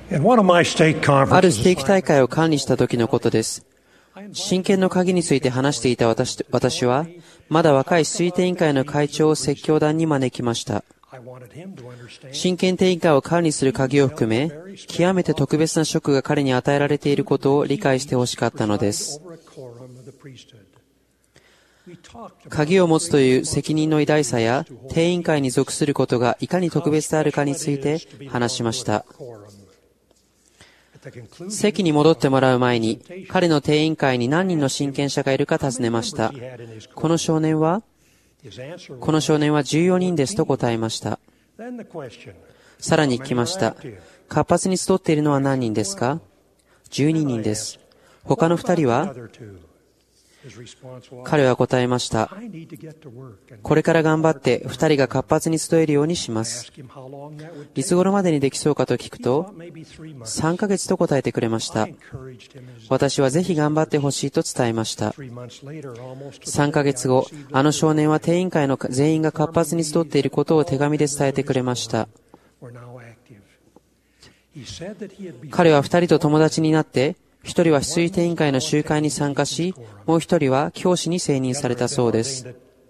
あるステーキ大会を管理した時のことです。親権の鍵について話していた私は、まだ若い推定委員会の会長を説教団に招きました。親権定委員会を管理する鍵を含め、極めて特別な職が彼に与えられていることを理解してほしかったのです。鍵を持つという責任の偉大さや、定委員会に属することがいかに特別であるかについて話しました。席に戻ってもらう前に、彼の定委員会に何人の親権者がいるか尋ねました。この少年は14人ですと答えました。さらに聞きました。活発に集っているのは何人ですか？ 12 人です。他の2人は？彼は答えました。これから頑張って2人が活発に集えるようにします。いつ頃までにできそうかと聞くと、3ヶ月と答えてくれました。私はぜひ頑張ってほしいと伝えました。3ヶ月後、あの少年は定委員会の全員が活発に集っていることを手紙で伝えてくれました。彼は2人と友達になって、1人は推定委員会の集会に参加し、もう1人は教師に選任されたそうです。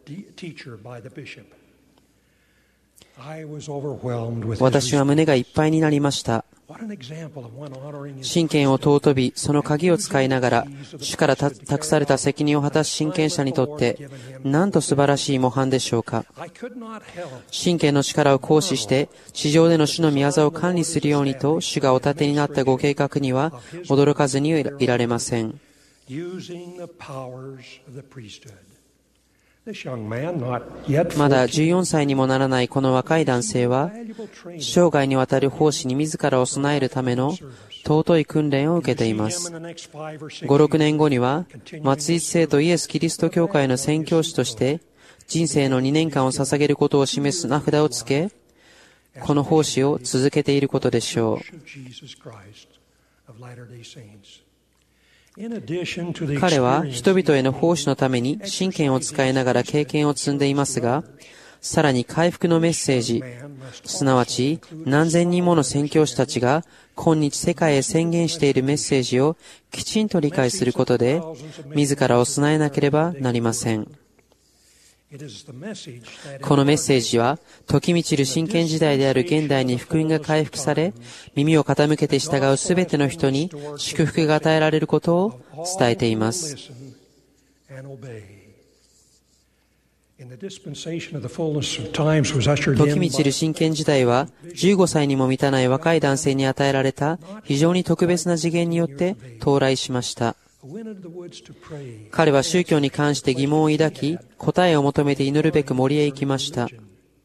私は胸がいっぱいになりました。親権を尊び、その鍵を使いながら、主から託された責任を果たす親権者にとって、なんと素晴らしい模範でしょうか。親権の力を行使して、地上での主の御業を管理するようにと、主がお立てになったご計画には、驚かずにいられません。まだ14歳にもならないこの若い男性は、生涯にわたる奉仕に自らを備えるための尊い訓練を受けています。5、6年後には、末日聖徒イエス・キリスト教会の宣教師として、人生の2年間を捧げることを示す名札をつけ、この奉仕を続けていることでしょう。彼は人々への奉仕のために親権を使いながら経験を積んでいますが、さらに回復のメッセージ、すなわち何千人もの宣教師たちが今日世界へ宣言しているメッセージをきちんと理解することで、自らを備えなければなりません。このメッセージは、時満ちる真剣時代である現代に福音が回復され、耳を傾けて従うすべての人に祝福が与えられることを伝えています。時満ちる真剣時代は、15歳にも満たない若い男性に与えられた非常に特別な次元によって到来しました。彼は宗教に関して疑問を抱き、答えを求めて祈るべく森へ行きました。ジ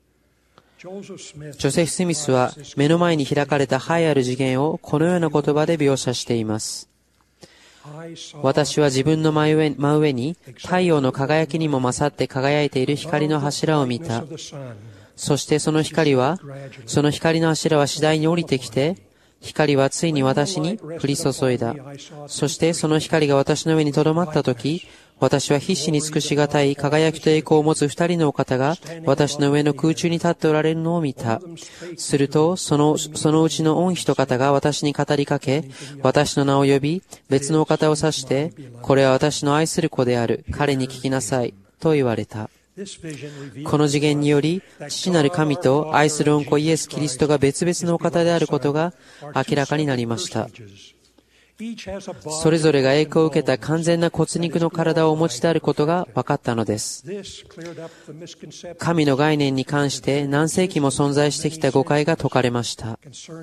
ョセフ・スミスは目の前に開かれた栄えある次元をこのような言葉で描写しています。私は自分の真上に太陽の輝きにも勝って輝いている光の柱を見た。そしてその光の柱は次第に降りてきて、光はついに私に降り注いだ。そしてその光が私の上に留まったとき、私は必死に尽くしがたい輝きと栄光を持つ二人のお方が私の上の空中に立っておられるのを見た。すると、そのうちの御一方が私に語りかけ、私の名を呼び、別のお方を指して、これは私の愛する子である。彼に聞きなさい。と言われた。この次元により、父なる神と愛する御子イエス・キリストが別々のお方であることが明らかになりました。それぞれが栄光を受けた完全な骨肉の体をお持ちであることが分かったのです。神の概念に関して何世紀も存在してきた誤解が解かれました。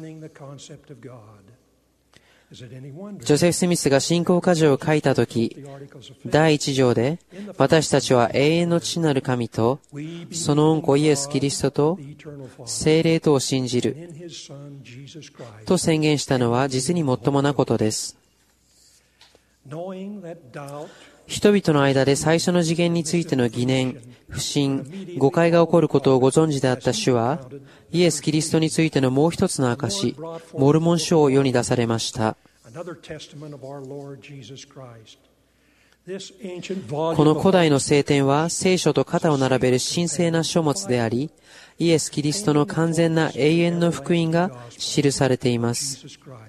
ジョセフ・スミスが信仰箇条を書いたとき、第1条で、私たちは永遠の父なる神と、その御子イエス・キリストと、聖霊とを信じる、と宣言したのは実にもっともなことです。人々の間で最初の次元についての疑念、不信、誤解が起こることをご存知であった主は、イエス・キリストについてのもう一つの証、モルモン書を世に出されました。 この古代の聖典は聖書と肩を並べる神聖な書物であり、イエス・キリストの完全な永遠の福音が記されています。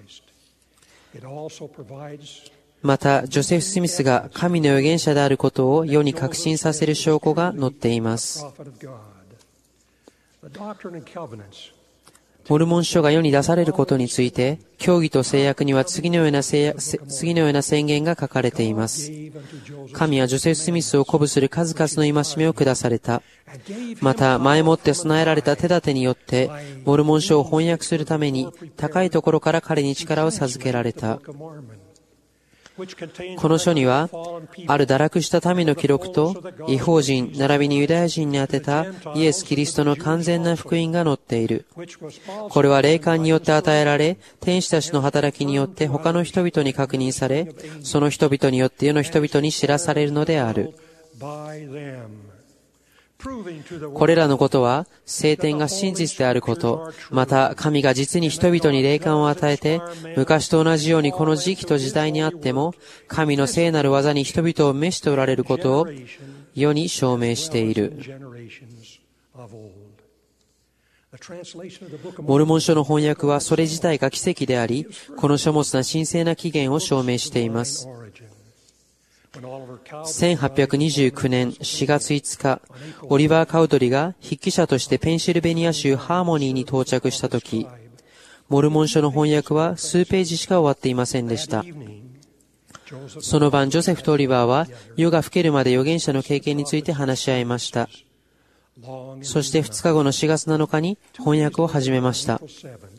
また、ジョセフ・スミスが神の預言者であることを世に確信させる証拠が載っています。モルモン書が世に出されることについて、教義と制約には次のような宣言が書かれています。神はジョセフ・スミスを鼓舞する数々の戒めを下された。また、前もって備えられた手立てによって、モルモン書を翻訳するために、高いところから彼に力を授けられた。この書には、ある堕落した民の記録と、異邦人、並びにユダヤ人に宛てたイエス・キリストの完全な福音が載っている。これは霊感によって与えられ、天使たちの働きによって他の人々に確認され、その人々によって世の人々に知らされるのである。これらのことは、聖典が真実であること、また神が実に人々に霊感を与えて、昔と同じようにこの時期と時代にあっても、神の聖なる技に人々を召しておられることを世に証明している。モルモン書の翻訳はそれ自体が奇跡であり、この書物な神聖な起源を証明しています。1829年4月5日、オリバー・カウドリが筆記者としてペンシルベニア州ハーモニーに到着したとき、モルモン書の翻訳は数ページしか終わっていませんでした。その晩、ジョセフとオリバーは夜が更けるまで預言者の経験について話し合いました。そして2日後の4月7日に翻訳を始めました。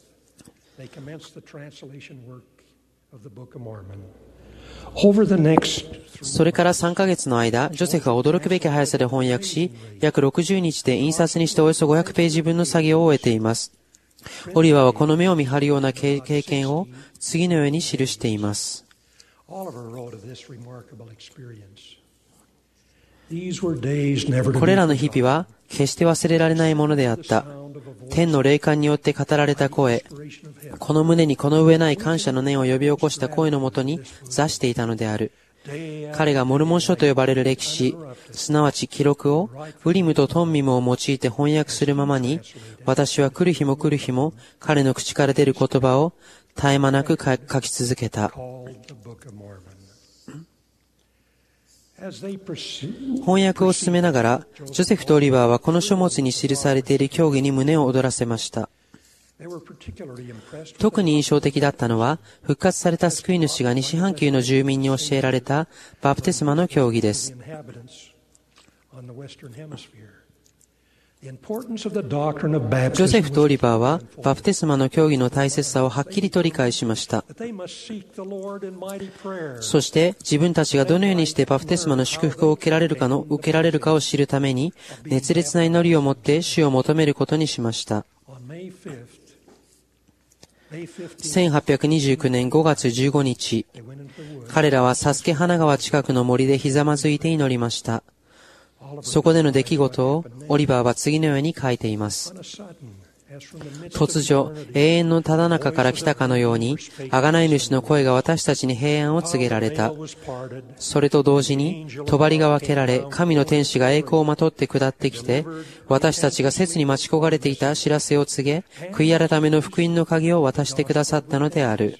それから3ヶ月の間、ジョセフは驚くべき速さで翻訳し、約60日で印刷にしておよそ500ページ分の作業を終えています。オリバーはこの目を見張るような経験を次のように記しています。これらの日々は決して忘れられないものであった。天の霊感によって語られた声、この胸にこの上ない感謝の念を呼び起こした声のもとに座していたのである。彼がモルモン書と呼ばれる歴史、すなわち記録をウリムとトンミムを用いて翻訳するままに、私は来る日も来る日も彼の口から出る言葉を絶え間なく書き続けた。翻訳を進めながら、ジョセフとオリバーはこの書物に記されている教義に胸を躍らせました。特に印象的だったのは、復活された救い主が西半球の住民に教えられたバプテスマの教義です。ジョセフとオリバーはバプテスマの教義の大切さをはっきりと理解しました。そして自分たちがどのようにしてバプテスマの祝福を受けられるかを知るために熱烈な祈りを持って主を求めることにしました。1829年5月15日、彼らはサスケ花川近くの森でひざまずいて祈りました。そこでの出来事をオリバーは次のように書いています。突如、永遠のただ中から来たかのように、贖い主の声が私たちに平安を告げられた。それと同時に、帳が分けられ、神の天使が栄光をまとって下ってきて、私たちが切に待ち焦がれていた知らせを告げ、悔い改めの福音の鍵を渡してくださったのである。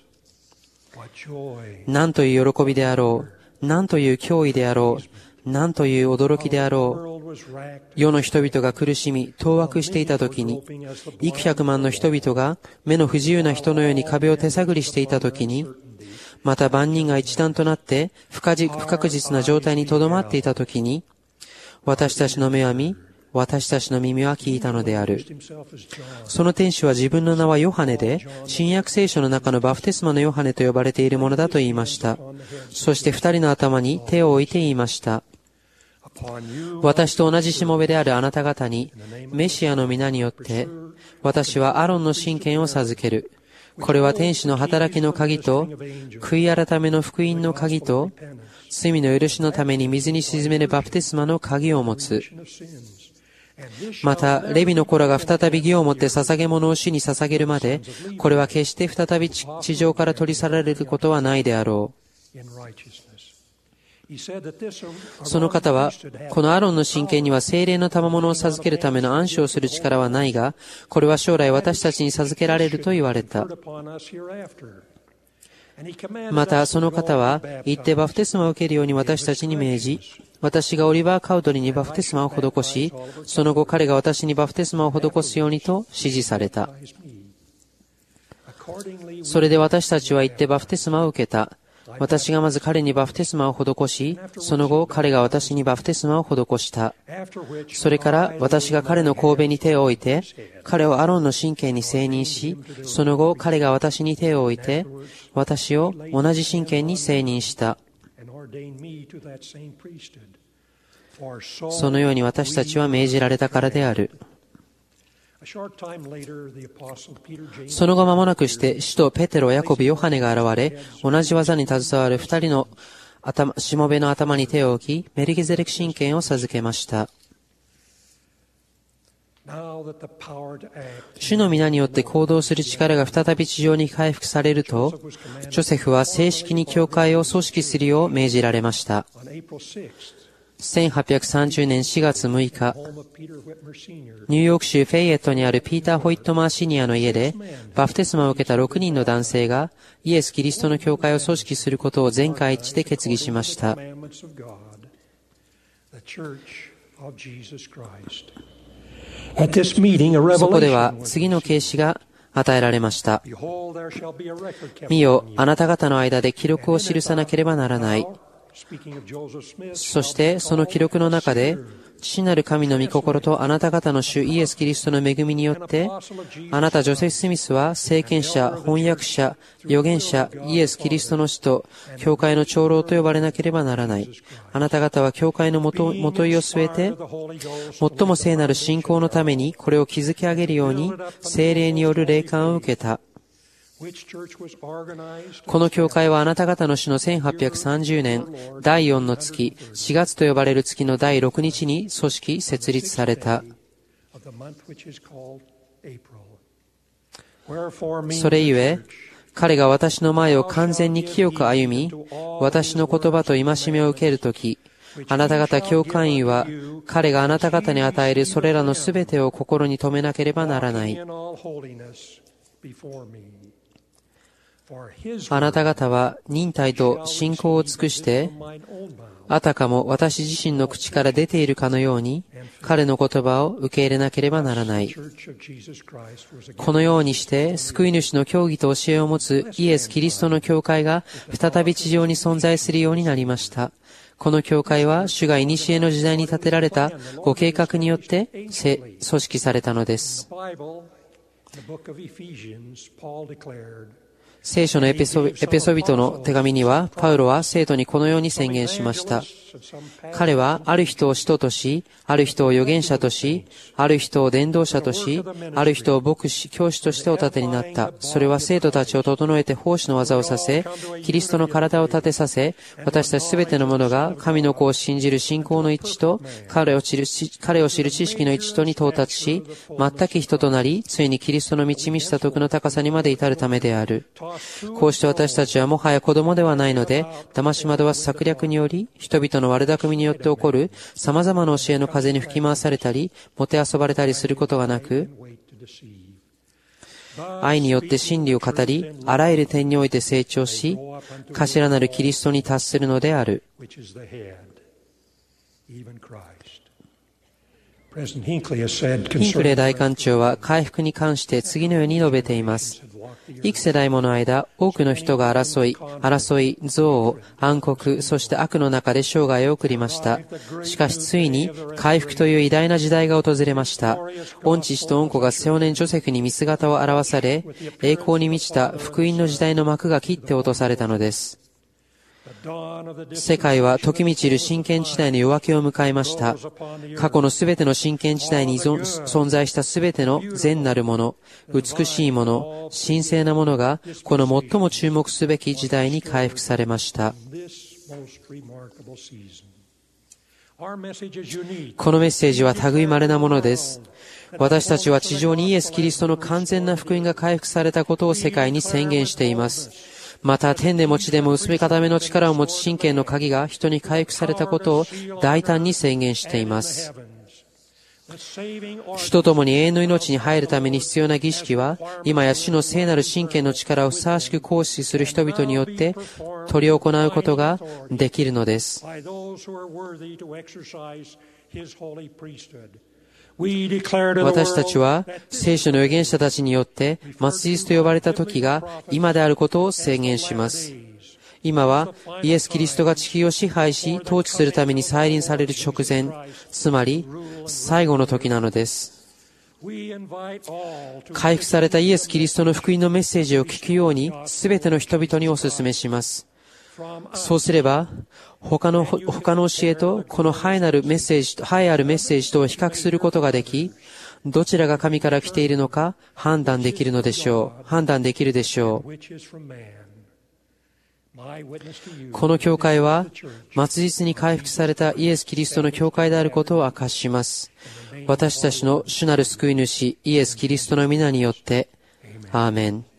なんという喜びであろう。なんという驚異であろう。なんという驚きであろう。世の人々が苦しみ、当惑していたときに、幾百万の人々が目の不自由な人のように壁を手探りしていたときに、また万人が一段となって不確実な状態にとどまっていたときに、私たちの目は見、私たちの耳は聞いたのである。その天使は自分の名はヨハネで、新約聖書の中のバプテスマのヨハネと呼ばれているものだと言いました。そして二人の頭に手を置いて言いました。私と同じしもべであるあなた方に、メシアの皆によって、私はアロンの神権を授ける。これは天使の働きの鍵と、悔い改めの福音の鍵と、罪の許しのために水に沈めるバプテスマの鍵を持つ。また、レビの子らが再び義をもって捧げ物を主に捧げるまで、これは決して再び地上から取り去られることはないであろう。 その方は、このアロンの神権には聖霊の賜物を授けるための暗唱する力はないが、これは将来私たちに授けられると言われた。また、その方は、行ってバプテスマを受けるように私たちに命じ、私がオリバー・カウドリにバプテスマを施し、その後彼が私にバプテスマを施すようにと指示された。それで私たちは行ってバプテスマを受けた。私がまず彼にバプテスマを施し、その後彼が私にバプテスマを施した。それから私が彼の頭に手を置いて、彼をアロンの神権に聖任し、その後彼が私に手を置いて、私を同じ神権に聖任した。そのように私たちは命じられたからである。その後間もなくして使徒ペテロ、ヤコブ、ヨハネが現れ、同じ技に携わる二人のしもべの頭に手を置き、メルキゼレク神権を授けました。主の皆によって行動する力が再び地上に回復されると、ジョセフは正式に教会を組織するよう命じられました。1830年4月6日、ニューヨーク州フェイエットにあるピーター・ホイットマーシニアの家で、バプテスマを受けた6人の男性が、イエス・キリストの教会を組織することを全会一致で決議しました。そこでは次の啓示が与えられました。見よ、あなた方の間で記録を記さなければならない。そしてその記録の中で、父なる神の御心とあなた方の主イエス・キリストの恵みによって、あなたジョセフ・スミスは聖権者、翻訳者、預言者、イエス・キリストの使徒、教会の長老と呼ばれなければならない。あなた方は教会のもといを据えて、最も聖なる信仰のためにこれを築き上げるように、聖霊による霊感を受けた。この教会はあなた方の主の1830年第4の月、4月と呼ばれる月の第6日に組織設立された。それゆえ、彼が私の前を完全に清く歩み、私の言葉と戒めを受けるとき、あなた方教会員は、彼があなた方に与えるそれらのすべてを心に留めなければならない。あなた方は忍耐と信仰を尽くして、あたかも私自身の口から出ているかのように、彼の言葉を受け入れなければならない。このようにして、救い主の教義と教えを持つイエス・キリストの教会が再び地上に存在するようになりました。この教会は、主が古の時代に建てられたご計画によって組織されたのです。聖書のエペソビトの手紙には、パウロは生徒にこのように宣言しました。彼は、ある人を使徒とし、ある人を預言者とし、ある人を伝道者とし、ある人を牧師、教師としてお立てになった。それは生徒たちを整えて奉仕の技をさせ、キリストの体を立てさせ、私たちすべての者が神の子を信じる信仰の一致と、彼を知る知識の一致とに到達し、全く人となり、ついにキリストの満ち満ちた徳の高さにまで至るためである。こうして私たちはもはや子供ではないので、騙し惑わす策略により、人々の悪巧みによって起こる様々な教えの風に吹き回されたり、もてあそばれたりすることがなく、愛によって真理を語り、あらゆる点において成長し、頭なるキリストに達するのである。ヒンクレー大官長は回復に関して次のように述べています。幾世代もの間、多くの人が争い、憎悪、暗黒、そして悪の中で生涯を送りました。しかしついに、回復という偉大な時代が訪れました。御父と御子が青年ジョセフに見姿を現され、栄光に満ちた福音の時代の幕が切って落とされたのです。世界は時満ちる真剣時代の夜明けを迎えました。過去のすべての真剣時代に存在したすべての善なるもの、美しいもの、神聖なものが、この最も注目すべき時代に回復されました。このメッセージは類まれなものです。私たちは地上にイエス・キリストの完全な福音が回復されたことを世界に宣言しています。 また天でも地でも結び固めの力を持ち神権の鍵が人に回復されたことを大胆に宣言しています。主と共に永遠の命に入るために必要な儀式は、今や主の聖なる神権の力をふさわしく行使する人々によって執り行うことができるのです。私たちは聖書の預言者たちによって末日と呼ばれた時が今であることを宣言します。今はイエス・キリストが地球を支配し統治するために再臨される直前、つまり最後の時なのです。回復されたイエス・キリストの福音のメッセージを聞くように全ての人々にお勧めします。そうすれば他の教えとこの栄えあるメッセージとを比較することができ、どちらが神から来ているのか判断できるでしょう。この教会は末日に回復されたイエス・キリストの教会であることを明かします。私たちの主なる救い主イエス・キリストの皆によって、アーメン。